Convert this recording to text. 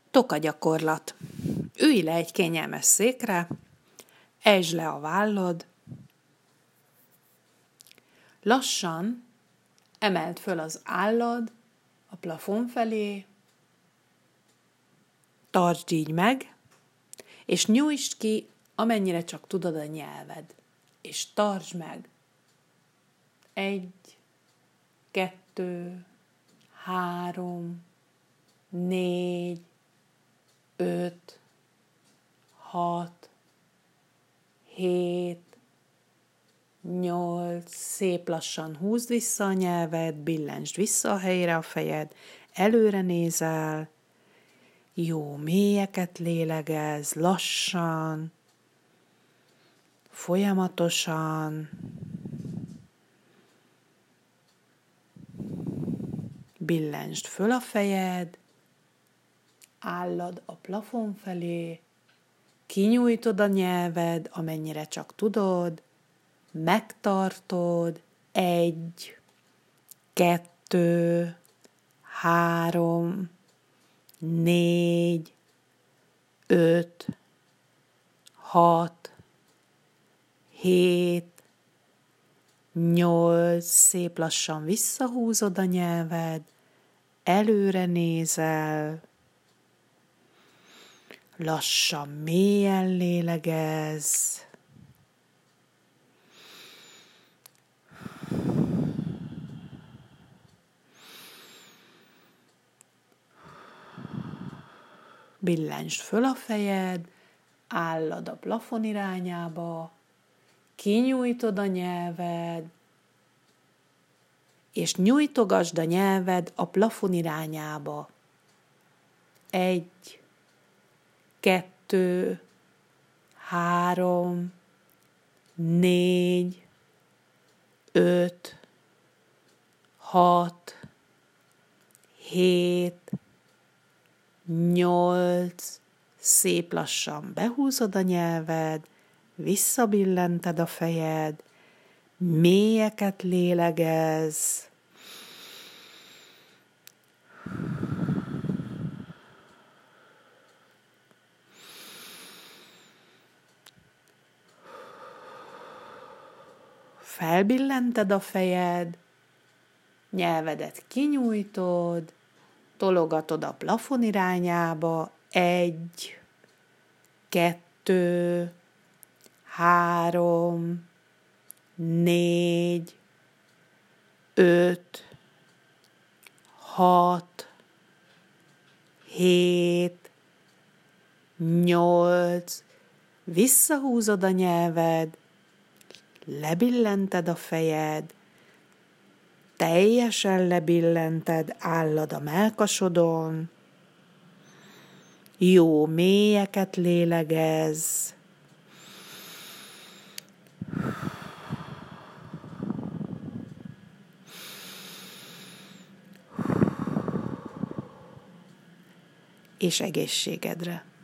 Toka gyakorlat. Ülj le egy kényelmes székre, ejtsd le a vállad, lassan emeld föl az állad a plafon felé, tartsd így meg, és nyújtsd ki, amennyire csak tudod a nyelved, és tartsd meg. 1, 2, 3, 4, 5, 6, 7, 8, szép lassan húzd vissza a nyelved, billentsd vissza a helyre a fejed, előre nézel, jó, mélyeket lélegezz, lassan, folyamatosan, billentsd föl a fejed, állad a plafon felé, kinyújtod a nyelved, amennyire csak tudod, megtartod, 1, 2, 3, 4, 5, 6, 7, 8, szép lassan visszahúzod a nyelved, előre nézel, lassan mélyen lélegezz, billentsd föl a fejed, állad a plafon irányába, kinyújtod a nyelved, és nyújtogasd a nyelved a plafon irányába. 1, 2, 3, 4, 5, 6, 7, 8, szép lassan behúzod a nyelved, visszabillented a fejed, mélyeket lélegezz, felbillented a fejed, nyelvedet kinyújtod, tologatod a plafon irányába, 1, 2, 3, 4, 5, 6, 7, 8, visszahúzod a nyelved, lebillented a fejed, teljesen lebillented, állad a mellkasodon, jó mélyeket lélegezz, és egészségedre.